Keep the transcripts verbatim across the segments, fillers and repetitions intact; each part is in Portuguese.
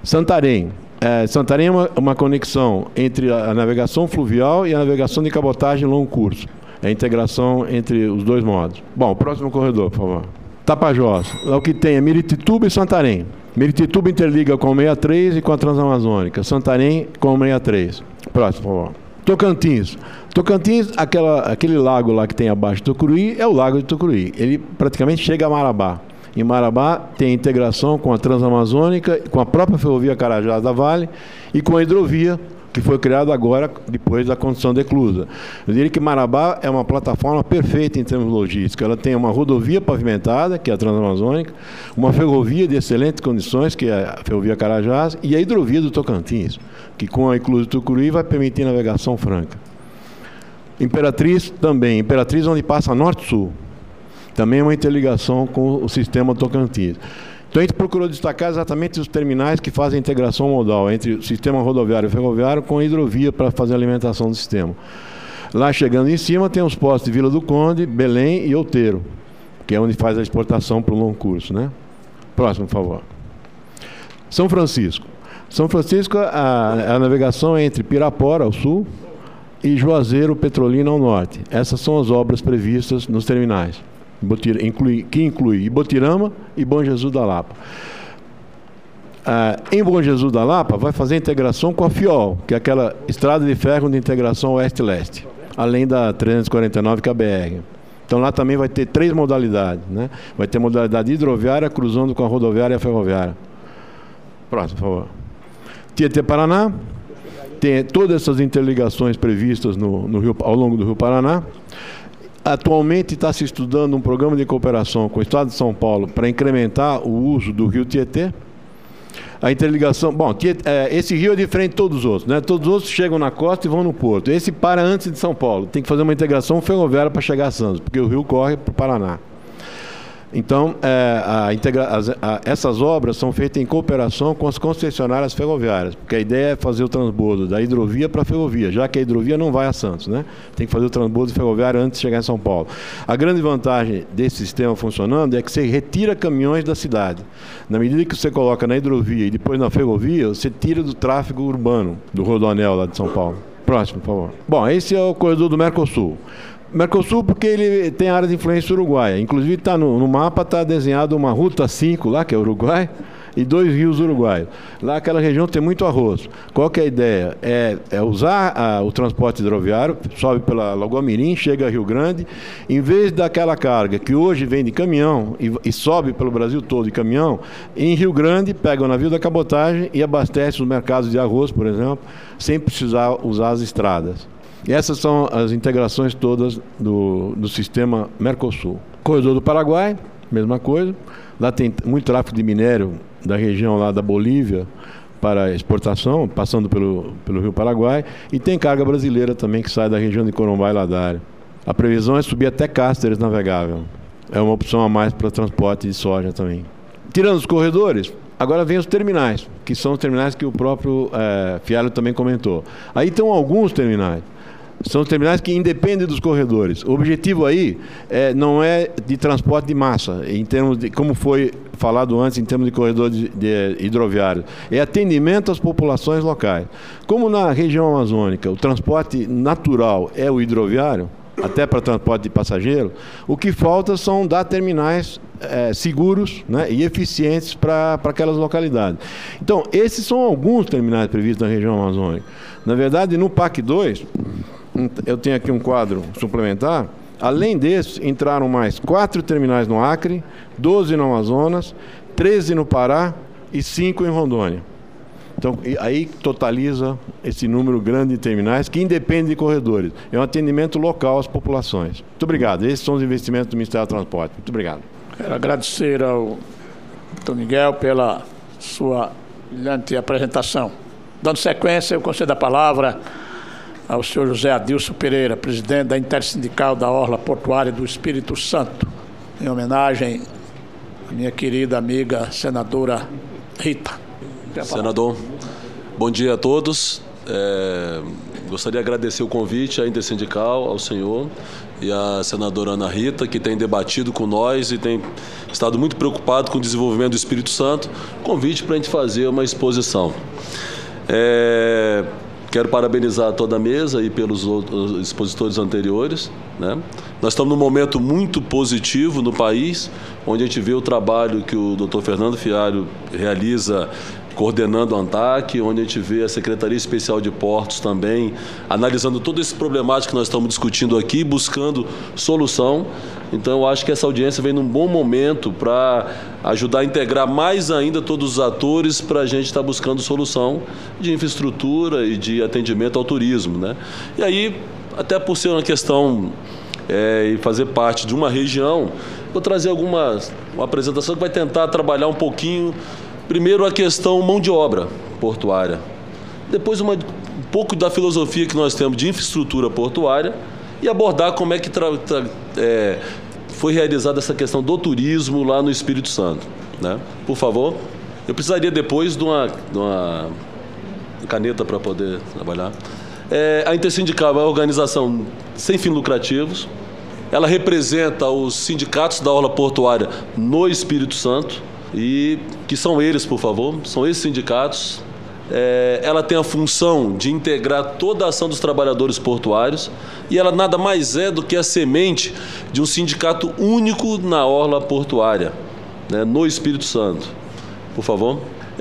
Santarém. É, Santarém é uma, uma conexão entre a, a navegação fluvial e a navegação de cabotagem em longo curso. É a integração entre os dois modos. Bom, próximo corredor, por favor. Tapajós. Lá o que tem é Miritituba e Santarém. Miritituba interliga com a sessenta e três e com a Transamazônica. Santarém com a sessenta e três. Próximo, por favor. Tocantins. Tocantins, aquela, aquele lago lá que tem abaixo do Tucuruí, é o lago de Tucuruí. Ele praticamente chega a Marabá. Em Marabá tem integração com a Transamazônica, com a própria ferrovia Carajás da Vale e com a hidrovia, que foi criada agora, depois da condição de eclusa. Eu diria que Marabá é uma plataforma perfeita em termos logísticos. Ela tem uma rodovia pavimentada, que é a Transamazônica, uma ferrovia de excelentes condições, que é a ferrovia Carajás, e a hidrovia do Tocantins, que com a eclusa do Tucuruí vai permitir navegação franca. Imperatriz também. Imperatriz onde passa norte-sul. Também é uma interligação com o sistema Tocantins. Então, a gente procurou destacar exatamente os terminais que fazem a integração modal entre o sistema rodoviário e ferroviário com a hidrovia para fazer a alimentação do sistema. Lá, chegando em cima, tem os postos de Vila do Conde, Belém e Outeiro, que é onde faz a exportação para o longo curso, né? Próximo, por favor. São Francisco. São Francisco, a, a navegação é entre Pirapora, ao sul, e Juazeiro, Petrolina, ao norte. Essas são as obras previstas nos terminais. Inclui, que inclui Ibotirama e Bom Jesus da Lapa. Ah, em Bom Jesus da Lapa vai fazer a integração com a FIOL, que é aquela estrada de ferro de integração oeste-leste, além da trezentos e quarenta e nove, que é a B R. Então lá também vai ter três modalidades, né? Vai ter modalidade hidroviária cruzando com a rodoviária e a ferroviária. Próximo, por favor. Tietê-Paraná, tem todas essas interligações previstas no, no Rio, ao longo do Rio Paraná. Atualmente está se estudando um programa de cooperação com o Estado de São Paulo para incrementar o uso do rio Tietê. A interligação... Bom, Tietê, esse rio é diferente de todos os outros, né? Todos os outros chegam na costa e vão no porto. Esse para antes de São Paulo. Tem que fazer uma integração ferroviária para chegar a Santos, porque o rio corre para o Paraná. Então, é, a integra... as, a, essas obras são feitas em cooperação com as concessionárias ferroviárias, porque a ideia é fazer o transbordo da hidrovia para a ferrovia, já que a hidrovia não vai a Santos, né? Tem que fazer o transbordo ferroviário antes de chegar em São Paulo. A grande vantagem desse sistema funcionando é que você retira caminhões da cidade. Na medida que você coloca na hidrovia e depois na ferrovia, você tira do tráfego urbano, do rodoanel lá de São Paulo. Próximo, por favor. Bom, esse é o corredor do Mercosul. Mercosul porque ele tem área de influência uruguaia. Inclusive tá no, no mapa está desenhado uma ruta cinco lá, que é Uruguai, e dois rios uruguaios. Lá aquela região tem muito arroz. Qual que é a ideia? É, é usar a, o transporte hidroviário, sobe pela Lagoa Mirim, chega a Rio Grande, em vez daquela carga que hoje vem de caminhão e, e sobe pelo Brasil todo de caminhão, em Rio Grande pega o navio da cabotagem e abastece os mercados de arroz, por exemplo, sem precisar usar as estradas. E essas são as integrações todas do, do sistema Mercosul. Corredor do Paraguai, mesma coisa. Lá tem muito tráfego de minério da região lá da Bolívia para exportação, passando pelo, pelo Rio Paraguai. E tem carga brasileira também que sai da região de Corumbá e Ladário. A previsão é subir até Cáceres navegável. É uma opção a mais para transporte de soja também. Tirando os corredores, agora vem os terminais, que são os terminais que o próprio é, Fialho também comentou. Aí estão alguns terminais. São terminais que independem dos corredores. O objetivo aí é, não é de transporte de massa, em termos de, como foi falado antes, em termos de corredor de, de hidroviário. É atendimento às populações locais. Como na região amazônica o transporte natural é o hidroviário, até para transporte de passageiro, o que falta são dar terminais é, seguros, né, e eficientes para aquelas localidades. Então, esses são alguns terminais previstos na região amazônica. Na verdade, no P A C dois... eu tenho aqui um quadro suplementar. Além desses, entraram mais quatro terminais no Acre, doze no Amazonas, treze no Pará e cinco em Rondônia. Então, aí totaliza esse número grande de terminais que independe de corredores. É um atendimento local às populações. Muito obrigado. Esses são os investimentos do Ministério do Transporte. Muito obrigado. Quero agradecer ao doutor Miguel pela sua brilhante apresentação. Dando sequência, eu concedo a palavra ao senhor José Adilson Pereira, presidente da Intersindical da Orla Portuária do Espírito Santo, em homenagem à minha querida amiga senadora Rita. Senador, bom dia a todos. É, Gostaria de agradecer o convite à Intersindical, ao senhor e à senadora Ana Rita, que tem debatido com nós e tem estado muito preocupado com o desenvolvimento do Espírito Santo. Convite para a gente fazer uma exposição. É... Quero parabenizar toda a mesa e pelos outros expositores anteriores, né? Nós estamos num momento muito positivo no país, onde a gente vê o trabalho que o doutor Fernando Fialho realiza coordenando a ANTAC, onde a gente vê a Secretaria Especial de Portos também analisando todo esse problemático que nós estamos discutindo aqui, buscando solução. Então, eu acho que essa audiência vem num bom momento para ajudar a integrar mais ainda todos os atores para a gente estar buscando solução de infraestrutura e de atendimento ao turismo, né? E aí, até por ser uma questão é, e fazer parte de uma região, vou trazer algumas, uma apresentação que vai tentar trabalhar um pouquinho. Primeiro, a questão mão de obra portuária. Depois, uma, um pouco da filosofia que nós temos de infraestrutura portuária e abordar como é que tra, tra, é, foi realizada essa questão do turismo lá no Espírito Santo, né? Por favor. Eu precisaria depois de uma, de uma caneta para poder trabalhar. É, a Intersindical é uma organização sem fins lucrativos. Ela representa os sindicatos da orla portuária no Espírito Santo. E que são eles, por favor, são esses sindicatos. É, ela tem a função de integrar toda a ação dos trabalhadores portuários e ela nada mais é do que a semente de um sindicato único na orla portuária, né, no Espírito Santo. Por favor.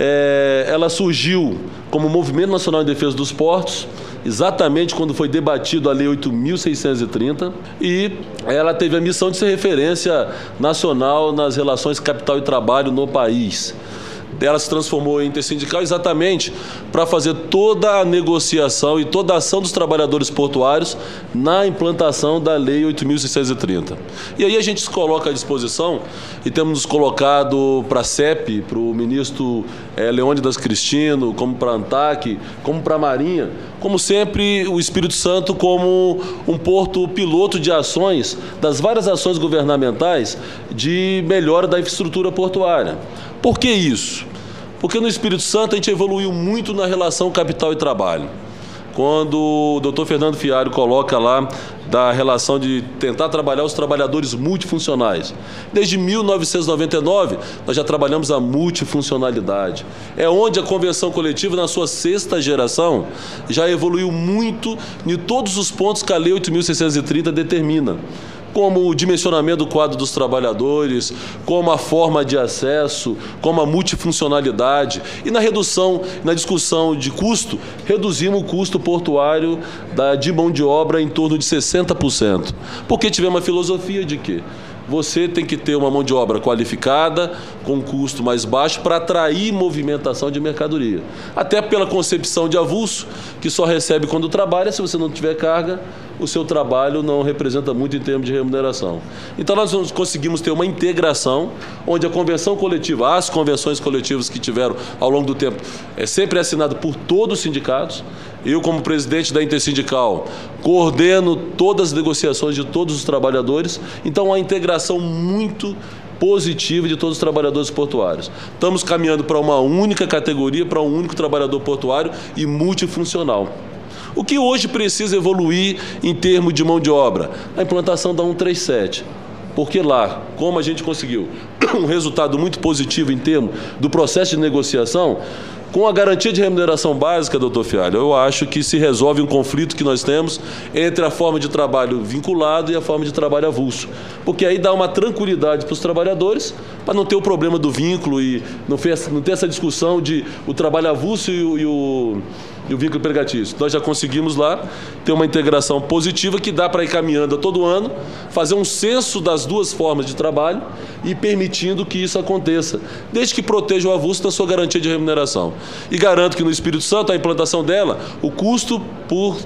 É, ela surgiu como Movimento Nacional em Defesa dos Portos, exatamente quando foi debatido a Lei oito mil seiscentos e trinta, e ela teve a missão de ser referência nacional nas relações capital e trabalho no país. Ela se transformou em intersindical exatamente para fazer toda a negociação e toda a ação dos trabalhadores portuários na implantação da Lei oito mil seiscentos e trinta. E aí a gente se coloca à disposição e temos nos colocado para a C E P, para o ministro é, Leônidas Cristino, como para a ANTAC, como para a Marinha, como sempre o Espírito Santo como um porto piloto de ações, das várias ações governamentais de melhora da infraestrutura portuária. Por que isso? Porque no Espírito Santo a gente evoluiu muito na relação capital e trabalho. Quando o doutor Fernando Fialho coloca lá da relação de tentar trabalhar os trabalhadores multifuncionais. Desde mil novecentos e noventa e nove, nós já trabalhamos a multifuncionalidade. É onde a convenção coletiva, na sua sexta geração, já evoluiu muito em todos os pontos que a Lei oito mil seiscentos e trinta determina, como o dimensionamento do quadro dos trabalhadores, como a forma de acesso, como a multifuncionalidade. E na redução, na discussão de custo, reduzimos o custo portuário da, de mão de obra em torno de sessenta por cento. Porque tivemos uma filosofia de que você tem que ter uma mão de obra qualificada, com custo mais baixo, para atrair movimentação de mercadoria. Até pela concepção de avulso, que só recebe quando trabalha. Se você não tiver carga, o seu trabalho não representa muito em termos de remuneração. Então nós conseguimos ter uma integração, onde a convenção coletiva, as convenções coletivas que tiveram ao longo do tempo, é sempre assinada por todos os sindicatos. Eu, como presidente da Intersindical, coordeno todas as negociações de todos os trabalhadores. Então, uma integração muito positiva de todos os trabalhadores portuários. Estamos caminhando para uma única categoria, para um único trabalhador portuário e multifuncional. O que hoje precisa evoluir em termos de mão de obra? A implantação da cento e trinta e sete. Porque lá, como a gente conseguiu um resultado muito positivo em termos do processo de negociação, com a garantia de remuneração básica, doutor Fialho, eu acho que se resolve um conflito que nós temos entre a forma de trabalho vinculado e a forma de trabalho avulso. Porque aí dá uma tranquilidade para os trabalhadores, para não ter o problema do vínculo e não ter essa discussão de o trabalho avulso e o, e o, e o vínculo empregatício. Nós já conseguimos lá ter uma integração positiva que dá para ir caminhando a todo ano, fazer um censo das duas formas de trabalho e permitindo que isso aconteça, desde que proteja o avulso na sua garantia de remuneração. E garanto que no Espírito Santo, a implantação dela, o custo por,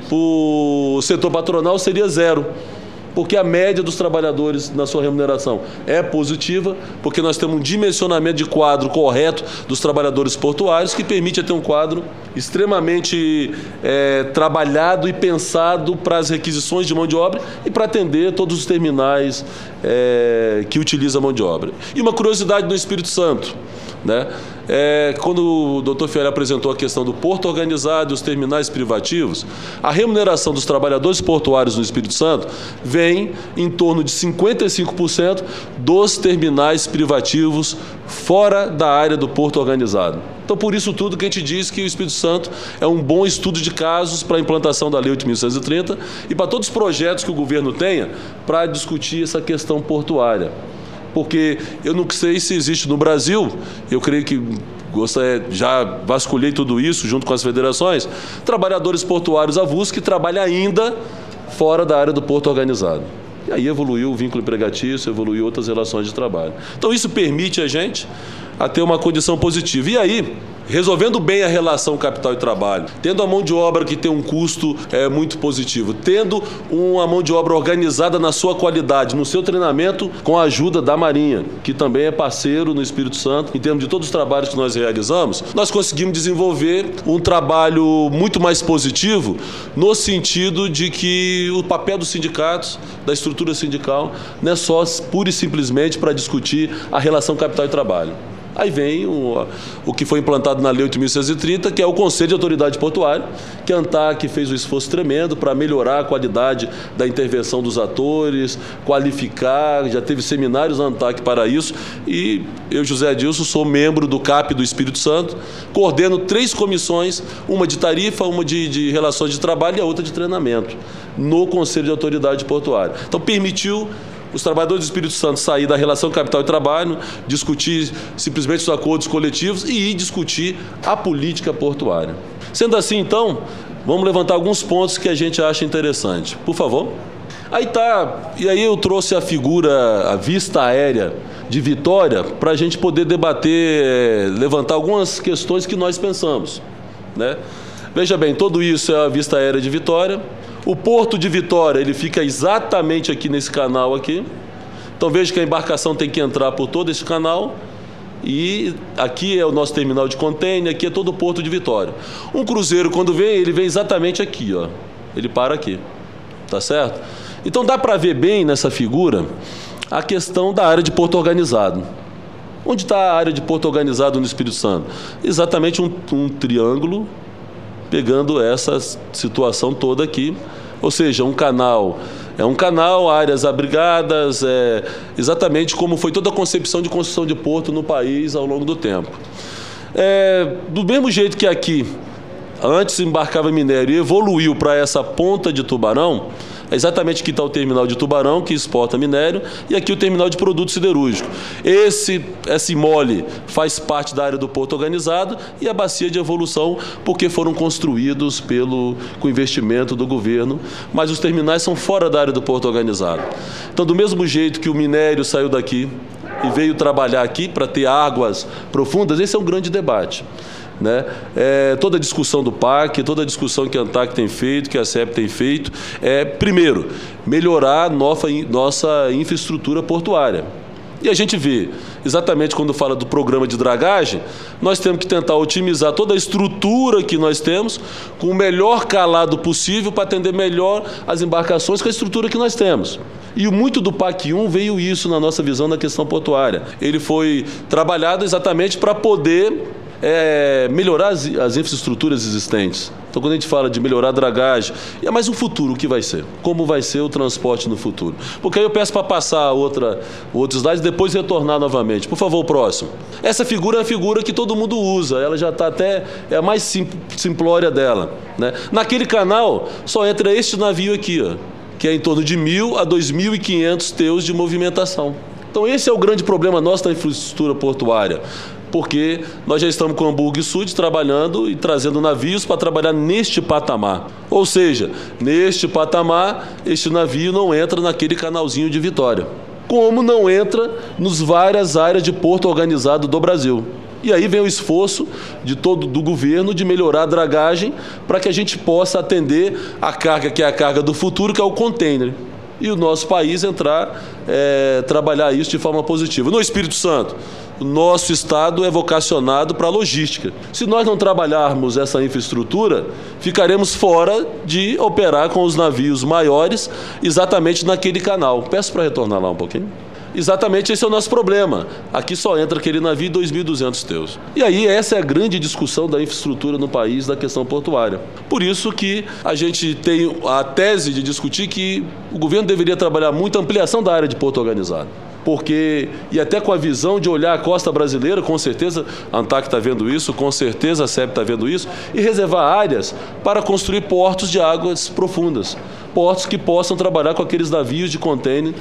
por setor patronal seria zero, porque a média dos trabalhadores na sua remuneração é positiva, porque nós temos um dimensionamento de quadro correto dos trabalhadores portuários que permite ter um quadro extremamente é, trabalhado e pensado para as requisições de mão de obra e para atender todos os terminais é, que utilizam a mão de obra. E uma curiosidade no Espírito Santo, né? é, quando o doutor Fialho apresentou a questão do porto organizado e os terminais privativos, a remuneração dos trabalhadores portuários no Espírito Santo vem em torno de cinquenta e cinco por cento dos terminais privativos fora da área do porto organizado. Então, por isso tudo que a gente diz que o Espírito Santo é um bom estudo de casos para a implantação da Lei oito mil seiscentos e trinta e para todos os projetos que o governo tenha para discutir essa questão portuária. Porque eu não sei se existe no Brasil, eu creio que já vasculhei tudo isso junto com as federações, trabalhadores portuários avulsos que trabalham ainda fora da área do porto organizado. E aí evoluiu o vínculo empregatício, evoluiu outras relações de trabalho. Então isso permite a gente a ter uma condição positiva. E aí, resolvendo bem a relação capital e trabalho, tendo a mão de obra que tem um custo é, muito positivo, tendo uma mão de obra organizada na sua qualidade, no seu treinamento, com a ajuda da Marinha, que também é parceiro no Espírito Santo, em termos de todos os trabalhos que nós realizamos, nós conseguimos desenvolver um trabalho muito mais positivo, no sentido de que o papel dos sindicatos, da estrutura sindical, não é só pura e simplesmente para discutir a relação capital e trabalho. Aí vem o, o que foi implantado na Lei oito mil seiscentos e trinta, que é o Conselho de Autoridade Portuária, que a ANTAC fez um esforço tremendo para melhorar a qualidade da intervenção dos atores, qualificar, já teve seminários na ANTAC para isso, e eu, José Adilson, sou membro do C A P do Espírito Santo, coordeno três comissões, uma de tarifa, uma de, de relações de trabalho e a outra de treinamento, no Conselho de Autoridade Portuária. Então, permitiu os trabalhadores do Espírito Santo sair da relação capital e trabalho, discutir simplesmente os acordos coletivos e ir discutir a política portuária. Sendo assim, então, vamos levantar alguns pontos que a gente acha interessante. Por favor. Aí tá, e aí eu trouxe a figura, a vista aérea de Vitória, para a gente poder debater, levantar algumas questões que nós pensamos, né? Veja bem, tudo isso é a vista aérea de Vitória. O porto de Vitória, ele fica exatamente aqui nesse canal aqui. Então veja que a embarcação tem que entrar por todo esse canal. E aqui é o nosso terminal de contêiner, aqui é todo o porto de Vitória. Um cruzeiro, quando vem, ele vem exatamente aqui, ó. Ele para aqui, tá certo? Então dá para ver bem nessa figura a questão da área de porto organizado. Onde está a área de porto organizado no Espírito Santo? Exatamente um, um triângulo, pegando essa situação toda aqui, ou seja, um canal, é um canal, áreas abrigadas, é, exatamente como foi toda a concepção de construção de porto no país ao longo do tempo. É, do mesmo jeito que aqui, antes embarcava minério e evoluiu para essa ponta de Tubarão, é exatamente aqui está o terminal de Tubarão, que exporta minério, e aqui o terminal de produtos siderúrgicos. Esse, esse mole faz parte da área do porto organizado e a bacia de evolução, porque foram construídos pelo, com investimento do governo, mas os terminais são fora da área do porto organizado. Então, do mesmo jeito que o minério saiu daqui e veio trabalhar aqui para ter águas profundas, esse é um grande debate. Né? É, toda a discussão do P A C, toda a discussão que a ANTAC tem feito, que a C E P tem feito, é, primeiro, melhorar a nossa, nossa infraestrutura portuária. E a gente vê, exatamente quando fala do programa de dragagem, nós temos que tentar otimizar toda a estrutura que nós temos com o melhor calado possível para atender melhor as embarcações com a estrutura que nós temos. E muito do P A C um veio isso na nossa visão da questão portuária. Ele foi trabalhado exatamente para poder É, melhorar as, as infraestruturas existentes. Então, quando a gente fala de melhorar a dragagem, é mais um futuro, o que vai ser? Como vai ser o transporte no futuro? Porque aí eu peço para passar outra, outros slides e depois retornar novamente. Por favor, o próximo. Essa figura é a figura que todo mundo usa, ela já está até, é a mais sim, simplória dela. Né? Naquele canal, só entra este navio aqui, ó, que é em torno de mil a dois mil e quinhentos teus de movimentação. Então, esse é o grande problema nosso da infraestrutura portuária. Porque nós já estamos com o Hamburgo Sud trabalhando e trazendo navios para trabalhar neste patamar. Ou seja, neste patamar, este navio não entra naquele canalzinho de Vitória. Como não entra nas várias áreas de porto organizado do Brasil. E aí vem o esforço de todo, do governo de melhorar a dragagem para que a gente possa atender a carga que é a carga do futuro, que é o container. E o nosso país entrar, é, trabalhar isso de forma positiva. No Espírito Santo, o nosso estado é vocacionado para a logística. Se nós não trabalharmos essa infraestrutura, ficaremos fora de operar com os navios maiores exatamente naquele canal. Peço para retornar lá um pouquinho. Exatamente esse é o nosso problema. Aqui só entra aquele navio dois mil e duzentos teus. E aí essa é a grande discussão da infraestrutura no país, da questão portuária. Por isso que a gente tem a tese de discutir que o governo deveria trabalhar muito a ampliação da área de porto organizado. Porque, e até com a visão de olhar a costa brasileira, com certeza a ANTAC está vendo isso, com certeza a S E B está vendo isso, e reservar áreas para construir portos de águas profundas. Portos que possam trabalhar com aqueles navios de contêiner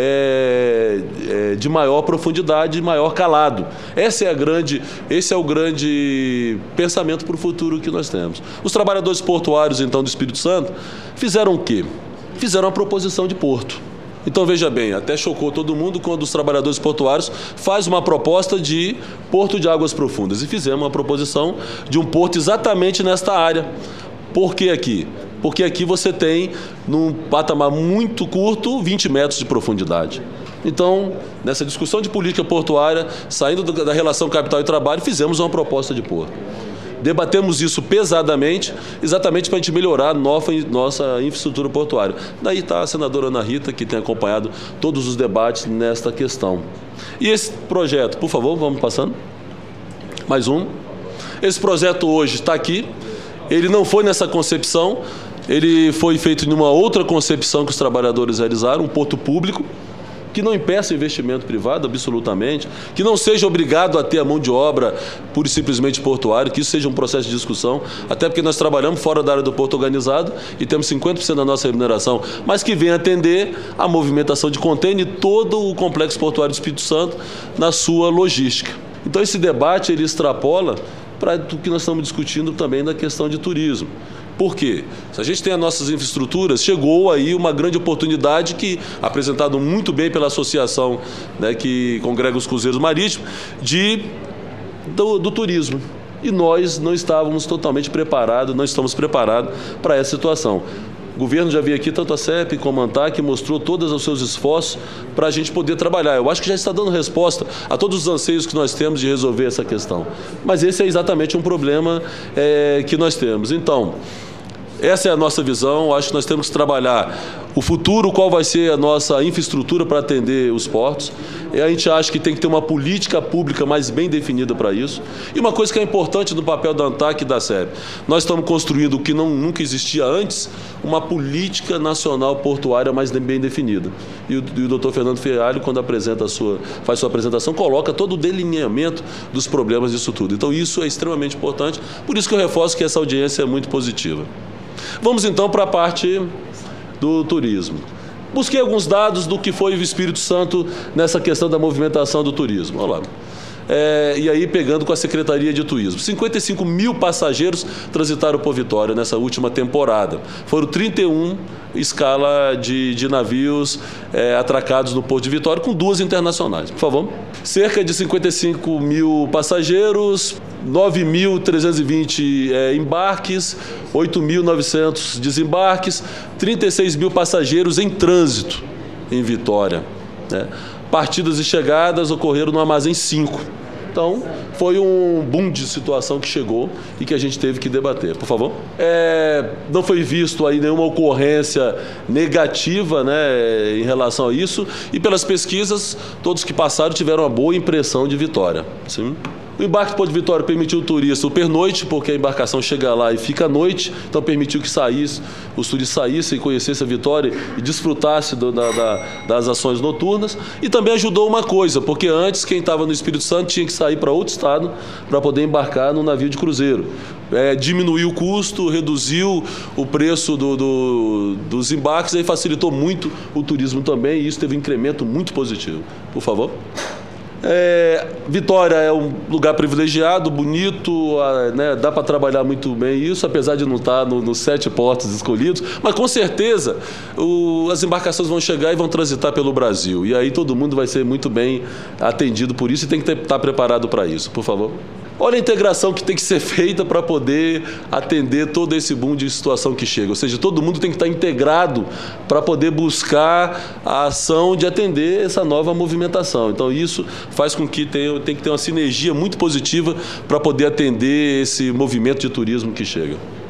é, é, de maior profundidade e maior calado. Esse é, a grande, esse é o grande pensamento para o futuro que nós temos. Os trabalhadores portuários, então, do Espírito Santo, fizeram o quê? Fizeram a proposição de porto. Então, veja bem, até chocou todo mundo quando os trabalhadores portuários fazem uma proposta de porto de águas profundas. E fizemos uma proposição de um porto exatamente nesta área. Por que aqui? Porque aqui você tem, num patamar muito curto, vinte metros de profundidade. Então, nessa discussão de política portuária, saindo da relação capital e trabalho, fizemos uma proposta de porto. Debatemos isso pesadamente, exatamente para a gente melhorar a nossa, nossa infraestrutura portuária. Daí está a senadora Ana Rita, que tem acompanhado todos os debates nesta questão. E esse projeto, por favor, vamos passando. Mais um. Esse projeto hoje está aqui. Ele não foi nessa concepção, ele foi feito numa outra concepção que os trabalhadores realizaram, um porto público, que não impeça o investimento privado, absolutamente, que não seja obrigado a ter a mão de obra pura e simplesmente portuário, que isso seja um processo de discussão, até porque nós trabalhamos fora da área do porto organizado e temos cinquenta por cento da nossa remuneração, mas que venha atender a movimentação de contêiner e todo o complexo portuário do Espírito Santo na sua logística. Então esse debate ele extrapola para o que nós estamos discutindo também da questão de turismo. Por quê? Se a gente tem as nossas infraestruturas, chegou aí uma grande oportunidade que, apresentado muito bem pela associação, né, que congrega os cruzeiros marítimos, de, do, do turismo. E nós não estávamos totalmente preparados, não estamos preparados para essa situação. O governo já veio aqui, tanto a S E P como a ANTAC, mostrou todos os seus esforços para a gente poder trabalhar. Eu acho que já está dando resposta a todos os anseios que nós temos de resolver essa questão. Mas esse é exatamente um problema é, que nós temos. Então, essa é a nossa visão. Acho que nós temos que trabalhar o futuro, qual vai ser a nossa infraestrutura para atender os portos. E a gente acha que tem que ter uma política pública mais bem definida para isso. E uma coisa que é importante no papel da ANTAC e da S E B, nós estamos construindo o que não, nunca existia antes, uma política nacional portuária mais bem definida. E o, e o doutor Fernando Ferralho, quando apresenta a sua, faz sua apresentação, coloca todo o delineamento dos problemas disso tudo. Então isso é extremamente importante, por isso que eu reforço que essa audiência é muito positiva. Vamos então para a parte do turismo. Busquei alguns dados do que foi o Espírito Santo nessa questão da movimentação do turismo. Olha lá. É, e aí pegando com a Secretaria de Turismo. cinquenta e cinco mil passageiros transitaram por Vitória nessa última temporada. Foram trinta e um escala de, de navios é, atracados no Porto de Vitória, com duas internacionais. Por favor. Cerca de cinquenta e cinco mil passageiros, nove mil trezentos e vinte é, embarques, oito mil e novecentos desembarques, trinta e seis mil passageiros em trânsito em Vitória, né? Partidas e chegadas ocorreram no Armazém cinco. Então, foi um boom de situação que chegou e que a gente teve que debater. Por favor. É, não foi visto aí nenhuma ocorrência negativa, né, em relação a isso. E pelas pesquisas, todos que passaram tiveram uma boa impressão de Vitória. Sim. O embarque do Porto de Vitória permitiu o turista o pernoite, porque a embarcação chega lá e fica à noite, então permitiu que saísse, os turistas saíssem e conhecessem a Vitória e desfrutassem do, da, da, das ações noturnas. E também ajudou uma coisa, porque antes quem estava no Espírito Santo tinha que sair para outro estado para poder embarcar num navio de cruzeiro. É, diminuiu o custo, reduziu o preço do, do, dos embarques e facilitou muito o turismo também, e isso teve um incremento muito positivo. Por favor. É, Vitória é um lugar privilegiado, bonito, né, dá para trabalhar muito bem isso, apesar de não estar nos no sete portos escolhidos, mas com certeza o, as embarcações vão chegar e vão transitar pelo Brasil, e aí todo mundo vai ser muito bem atendido por isso e tem que ter, estar preparado para isso. Por favor. Olha a integração que tem que ser feita para poder atender todo esse boom de situação que chega. Ou seja, todo mundo tem que estar integrado para poder buscar a ação de atender essa nova movimentação. Então, isso faz com que tenha, tem que ter uma sinergia muito positiva para poder atender esse movimento de turismo que chega.